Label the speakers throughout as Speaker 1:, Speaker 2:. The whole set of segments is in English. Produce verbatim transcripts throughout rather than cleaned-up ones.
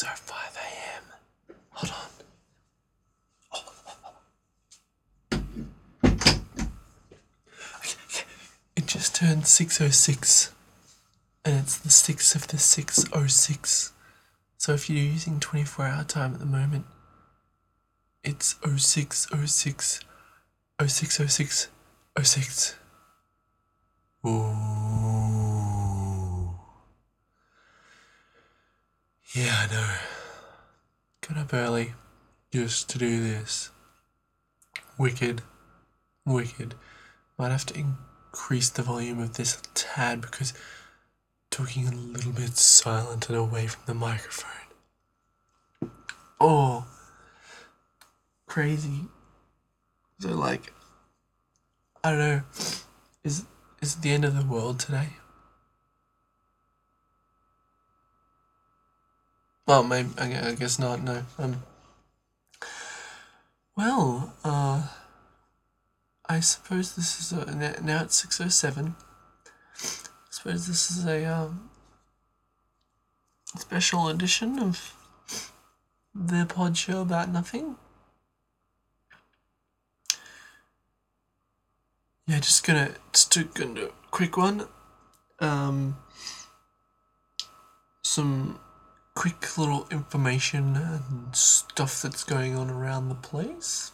Speaker 1: oh five a m Hold on. Okay, okay. It just turned six oh six. And it's the sixth of the six oh six. So if you're using twenty-four hour time at the moment, it's oh six oh six oh six oh six oh six. Ooh. Yeah, I know. Got up early just to do this. Wicked. Wicked. Might have to increase the volume of this a tad because I'm talking a little bit silent and away from the microphone. Oh, crazy. So like, I don't know, is is it the end of the world today? Well, maybe, I I guess not, no. Um, well, uh, I suppose this is a, n- now it's six oh seven. I suppose this is a, um, special edition of the pod show about nothing. Yeah, just gonna, just do, gonna do a quick one. Um, some quick little information and stuff that's going on around the place.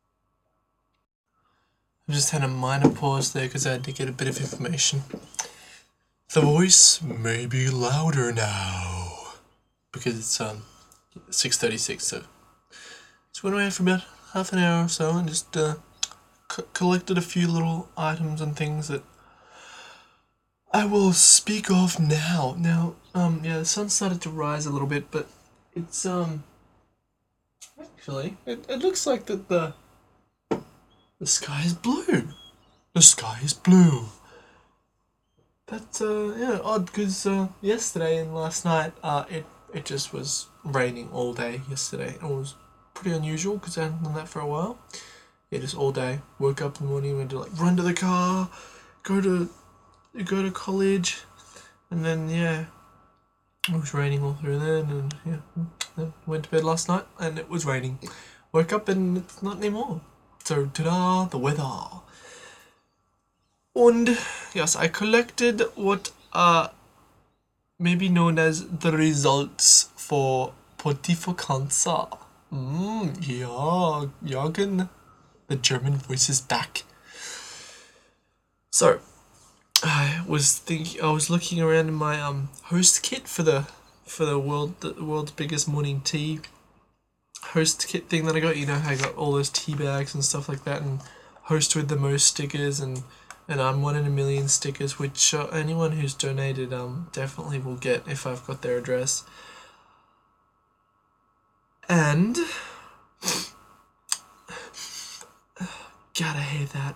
Speaker 1: I just had a minor pause there because I had to get a bit of information. The voice may be louder now because it's um six thirty-six, so just went away for about half an hour or so and just uh, c- collected a few little items and things that I will speak of now. Now, um, yeah, the sun started to rise a little bit, but it's um actually it, it looks like that the the sky is blue. The sky is blue. That's uh yeah odd because uh, yesterday and last night uh it it just was raining all day yesterday. It was pretty unusual because I hadn't done that for a while. Yeah, just all day. Woke up in the morning, went to like run to the car, go to go to college, and then yeah, it was raining all through then, and yeah, then went to bed last night and it was raining. Woke up and it's not anymore. So ta-da, the weather. And yes, I collected what uh maybe known as the results for Pontificanza. Mmm, yeah, Jürgen. The German voice is back. So, I was thinking, I was looking around in my um host kit for the for the world the world's biggest morning tea host kit thing that I got. You know, I got all those tea bags and stuff like that, and host with the most stickers, and and I'm one in a million stickers, which uh, anyone who's donated um definitely will get if I've got their address. And gotta hate that.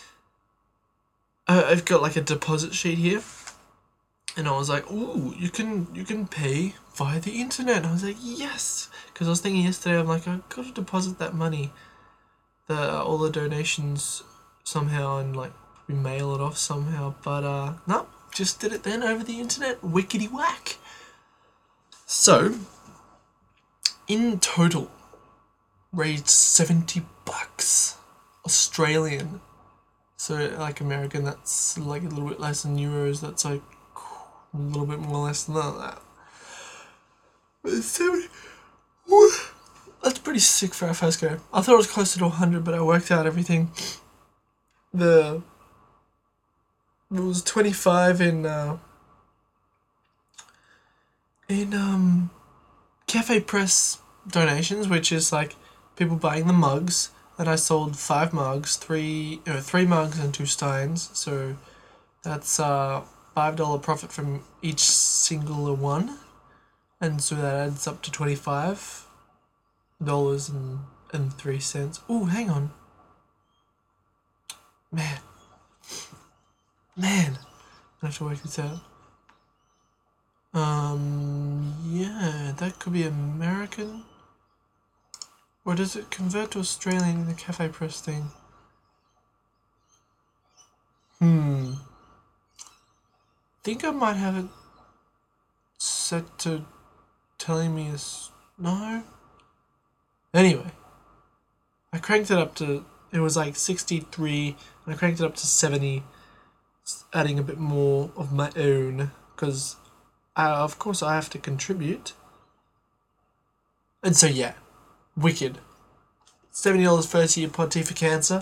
Speaker 1: I, I've got like a deposit sheet here, and I was like, "Ooh, you can you can pay via the internet." And I was like, "Yes," because I was thinking yesterday, I'm like, I gotta deposit that money, the all the donations somehow, and like we mail it off somehow. But uh, no, just did it then over the internet. Wickety whack. So, in total, raised seventy bucks Australian. So like American, that's like a little bit less than euros. That's like a little bit more less than that. But seventy. That's pretty sick for our first go. I thought it was closer to one hundred, but I worked out everything. The it was twenty-five in uh, in um Cafe Press donations, which is like people buying the mugs. And I sold five mugs, three no, three mugs and two steins. So that's uh five dollar profit from each single one, and so that adds up to twenty five dollars and and three cents. Oh, hang on, man, man, I have to work this out. Um, yeah, that could be American. Or does it convert to Australian in the Cafe Press thing? Hmm. I think I might have it set to telling me is no. Anyway, I cranked it up to, it was like sixty-three, and I cranked it up to seventy, adding a bit more of my own, because uh, of course I have to contribute. And so yeah, wicked. seventy dollars first year Pod Tea for Cancer.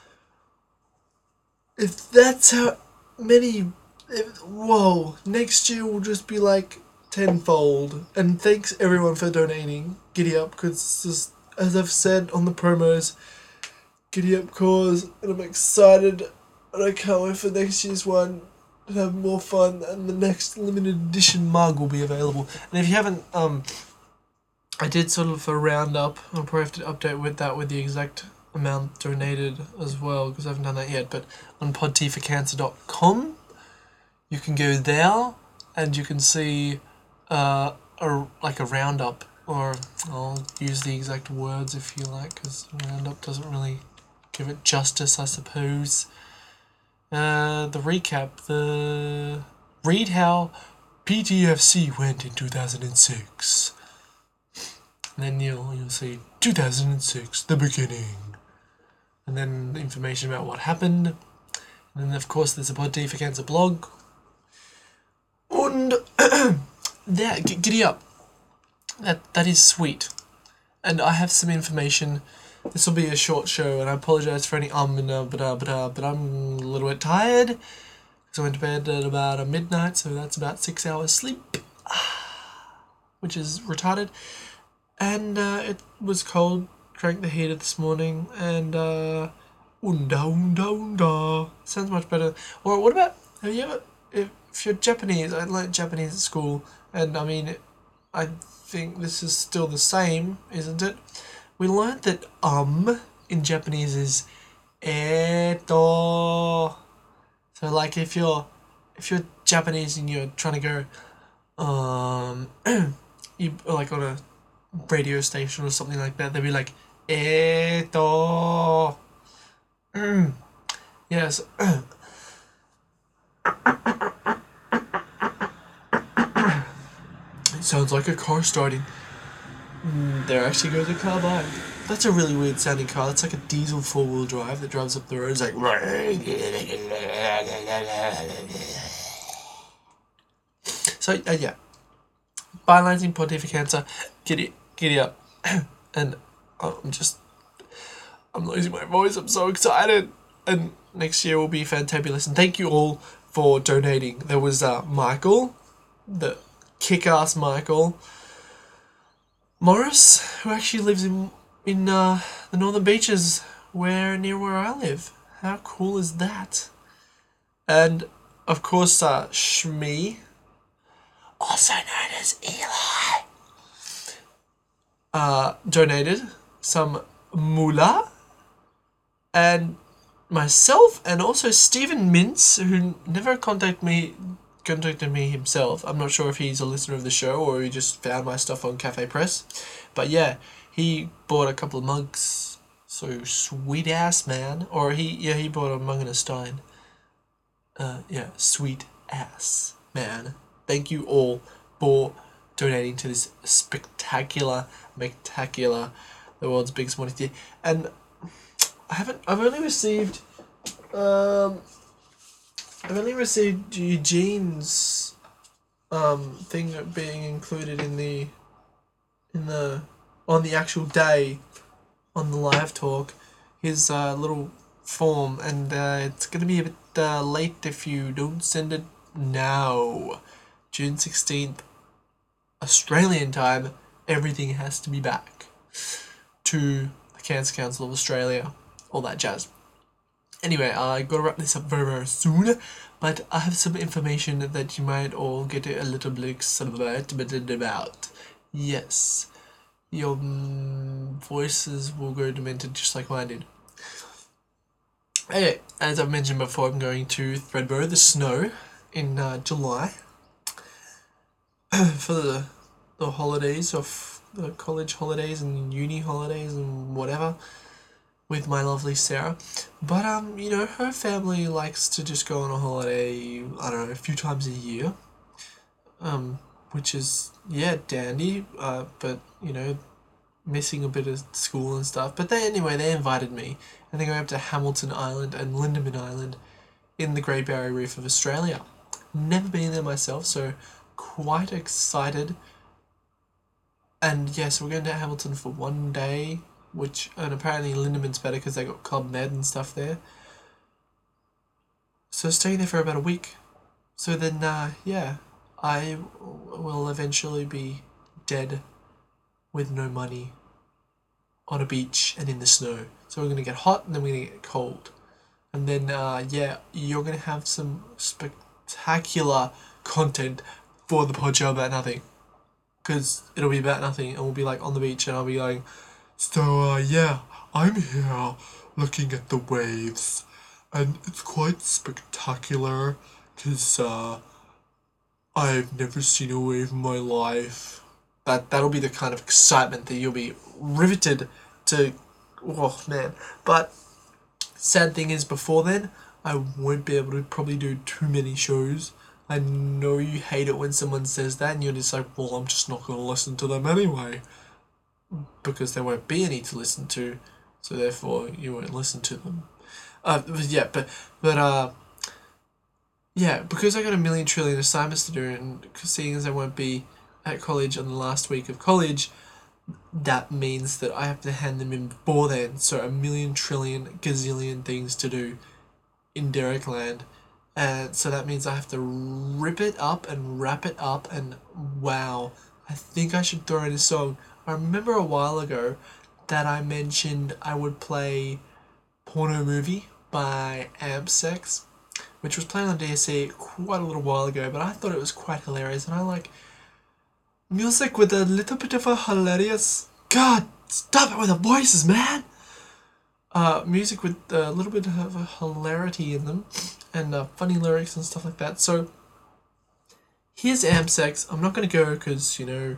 Speaker 1: If that's how many, if, whoa, next year will just be like tenfold. And thanks everyone for donating. Giddy up, because as I've said on the promos, giddy up cause, and I'm excited, and I can't wait for next year's one and have more fun, and the next limited edition mug will be available. And if you haven't, um, I did sort of a roundup. I'll probably have to update with that with the exact amount donated as well, because I haven't done that yet. But on pod tea for cancer dot com, you can go there and you can see uh, a like a roundup, or I'll use the exact words if you like, because roundup doesn't really give it justice, I suppose. Uh, the recap, the read how P T F C went in two thousand six. And then you'll you'll see two thousand six, the beginning, and then information about what happened. And then of course there's a Pod Tea for Cancer blog. And there, g- giddy up. That that is sweet. And I have some information. This will be a short show, and I apologize for any um and uh, but uh, but uh, but I'm a little bit tired because I went to bed at about uh, midnight, so that's about six hours sleep, which is retarded. And uh, it was cold. Cranked the heater this morning, and uh, unda unda unda sounds much better. Or what about, have you ever, if, if you're Japanese, I learned Japanese at school, and I mean, I think this is still the same, isn't it? We learned that um in Japanese is eto. So like if you're if you're Japanese and you're trying to go um you like on a radio station or something like that, they'd be like eto. Mm. Yes. It sounds like a car starting. Mm, there actually goes a car by. That's a really weird sounding car. It's like a diesel four-wheel drive that drives up the road. It's like... So, uh, yeah. Biolyzing Pod Tea for Cancer. Giddy, giddy up. And I'm just... I'm losing my voice. I'm so excited. And next year will be fantabulous. And thank you all for donating. There was uh, Michael, the kick-ass Michael Morris, who actually lives in in uh, the Northern Beaches, where near where I live. How cool is that? And of course, uh, Shmi, also known as Eli, uh, donated some moolah, and myself, and also Stephen Mintz, who never contacted me. contacted me himself. I'm not sure if he's a listener of the show or he just found my stuff on Cafe Press. But yeah, he bought a couple of mugs. So sweet ass, man. Or he, yeah, he bought a mug and a stein. Uh, yeah, sweet ass, man. Thank you all for donating to this spectacular, spectacular, the world's biggest morning tea. And I haven't, I've only received, um... I've only received Eugene's um thing being included in the in the on the actual day on the live talk, his uh, little form, and uh, it's gonna be a bit uh, late if you don't send it now. June sixteenth, Australian time. Everything has to be back to the Cancer Council of Australia, all that jazz. Anyway, I gotta wrap this up very, very soon, but I have some information that you might all get a little bit excited about. Yes, your mm, voices will go demented just like mine did. Anyway, as I've mentioned before, I'm going to Thredbo, the snow, in uh, July for the, the holidays of the college holidays and uni holidays and whatever, with my lovely Sarah. But, um, you know, her family likes to just go on a holiday, I don't know, a few times a year. Um, which is, yeah, dandy, uh, but, you know, missing a bit of school and stuff. But they, anyway, they invited me, and they're going up to Hamilton Island and Lindeman Island in the Great Barrier Reef of Australia. Never been there myself, so quite excited. And yes, yeah, so we're going to Hamilton for one day, which, and apparently Lindeman's better because they got Club Med and stuff there. So staying there for about a week. So then, uh, yeah, I will eventually be dead with no money on a beach and in the snow. So we're going to get hot and then we're going to get cold. And then, uh, yeah, you're going to have some spectacular content for the pod show about nothing. Because it'll be about nothing and we'll be like on the beach and I'll be going, so, uh, yeah, I'm here looking at the waves. And it's quite spectacular because, uh, I've never seen a wave in my life. That, that'll be the kind of excitement that you'll be riveted to. Oh, man. But sad thing is, before then, I won't be able to probably do too many shows. I know you hate it when someone says that and you're just like, well, I'm just not going to listen to them anyway. Because there won't be any to listen to, so therefore you won't listen to them. Uh, but yeah, but, but, uh, yeah, because I got a million trillion assignments to do, and seeing as I won't be at college on the last week of college, that means that I have to hand them in before then. So a million trillion gazillion things to do in Derek Land. And so that means I have to rip it up and wrap it up, and wow, I think I should throw in a song. I remember a while ago that I mentioned I would play Porno Movie by Ampsex, which was playing on D S C quite a little while ago, but I thought it was quite hilarious, and I like music with a little bit of a hilarious... God, stop it with the voices, man! Uh, music with a little bit of a hilarity in them, and uh, funny lyrics and stuff like that. So, here's Ampsex. I'm not going to go because, you know...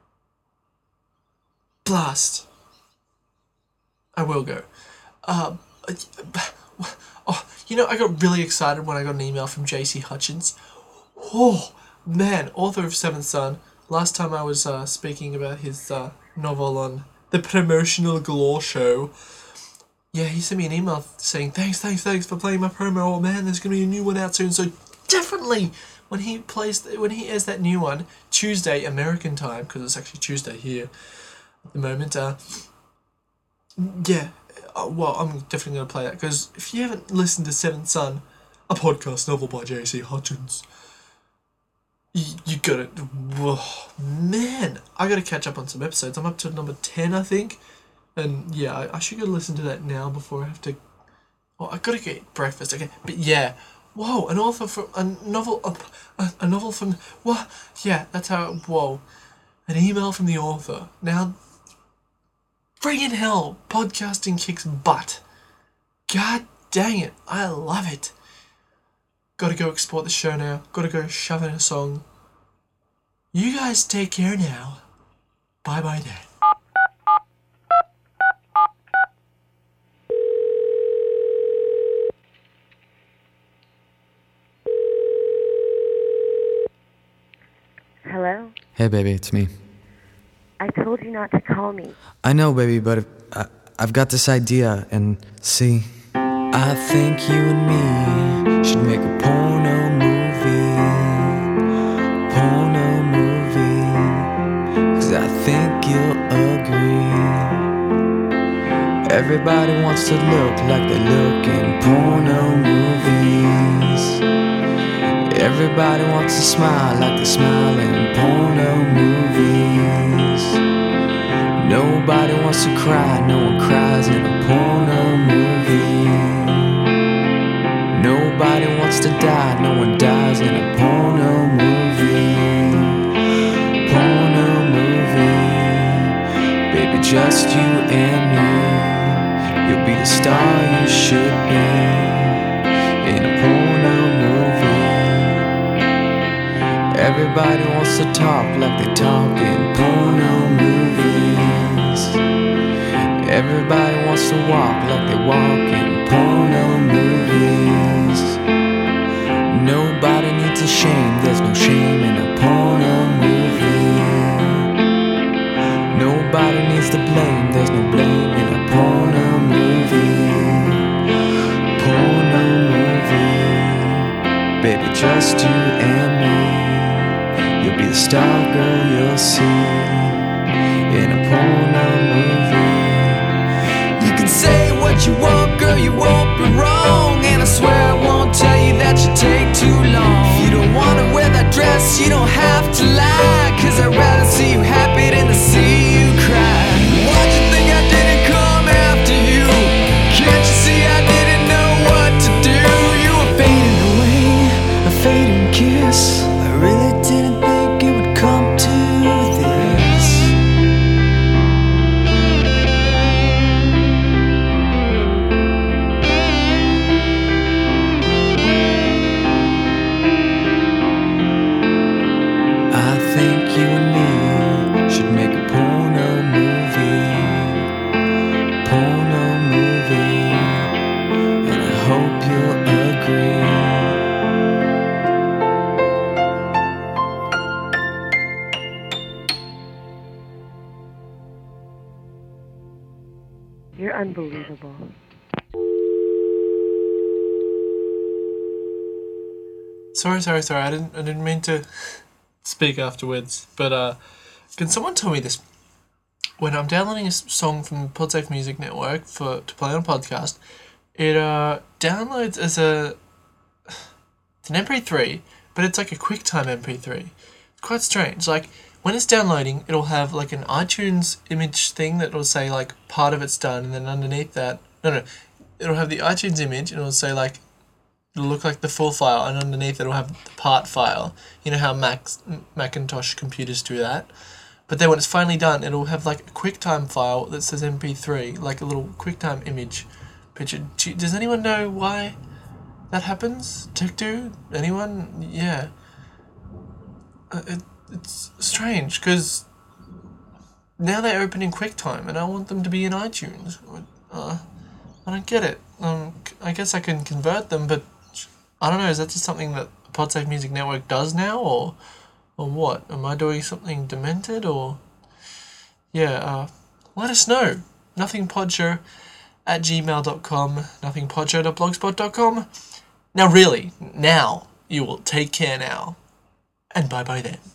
Speaker 1: Blast. I will go. Uh, oh, you know, I got really excited when I got an email from J C Hutchins. Oh, man, author of Seventh Son. Last time I was uh, speaking about his uh, novel on the Promotional Galore Show. Yeah, he sent me an email saying, thanks, thanks, thanks for playing my promo. Oh, man, there's going to be a new one out soon. So definitely, when he plays, when he airs that new one, Tuesday, American time, because it's actually Tuesday here at the moment, uh, yeah, uh, well, I'm definitely going to play that, because if you haven't listened to Seventh Son, a podcast novel by J C Hutchins, you, you gotta, whoa, man, I gotta catch up on some episodes. I'm up to number ten, I think, and yeah, I, I should go listen to that now before I have to, oh, I gotta get breakfast, okay, but yeah, whoa, an author from, a novel, a, a, a novel from, what, yeah, that's how, whoa, an email from the author. Now, friggin' hell, podcasting kicks butt. God dang it, I love it. Gotta go export the show now. Gotta go shove in a song. You guys take care now. Bye bye now.
Speaker 2: Hello?
Speaker 3: Hey, baby, it's me.
Speaker 2: I told you not to call me.
Speaker 3: I know, baby, but if, I, I've got this idea, and see, I think you and me should make a porno movie. Porno movie. Cause I think you'll agree. Everybody wants to look like they look in porno movies. Everybody wants to smile like they smile in porno movies. Nobody wants to cry, no one cries in a porno movie. Nobody wants to die, no one dies in a porno movie. Porno movie. Baby, just you and me. You'll be the star you should be in a porno movie. Everybody wants to talk like they talk in porno movies. Everybody wants to walk like they walk in porno movies. Nobody needs a shame, there's no shame in a porno movie. just you and me. You'll be the star girl you'll see in a porno movie. You can say what you want, girl, you won't be wrong. And I swear I won't tell you that you take too long. If you don't wanna wear that dress, you don't have to lie, 'cause I'd rather see you happy than to see you cry. Why'd you think I didn't come after you? Can't you see I didn't know what to do? You were fading away, a fading kiss. I really didn't think it would come to this. I think you and me should make a porno movie. Porno movie. And I hope you'll agree.
Speaker 2: You're unbelievable.
Speaker 1: Sorry, sorry, sorry. I didn't. I didn't mean to speak afterwards. But uh, can someone tell me this? When I'm downloading a s- song from Podsafe Music Network for to play on a podcast, it uh downloads as a it's an M P three, but it's like a QuickTime M P three. It's quite strange. Like when it's downloading, it'll have like an iTunes image thing that will say like part of it's done, and then underneath that, no, no, it'll have the iTunes image, and it'll say like it'll look like the full file, and underneath it'll have the part file. You know how Macs, Macintosh computers do that. But then when it's finally done, it'll have like a QuickTime file that says M P three, like a little QuickTime image picture. Do you- Does anyone know why that happens? TechDo? Anyone? Yeah. Uh, it, it's strange, because now they're opening QuickTime, and I want them to be in iTunes. Uh, I don't get it. Um, c- I guess I can convert them, but I don't know, is that just something that Podsafe Music Network does now, or or what? Am I doing something demented, or... Yeah, uh, let us know. nothingpodshow at gmail dot com, nothingpodshow dot blogspot dot com. Now really, now, you will take care now. And bye-bye then.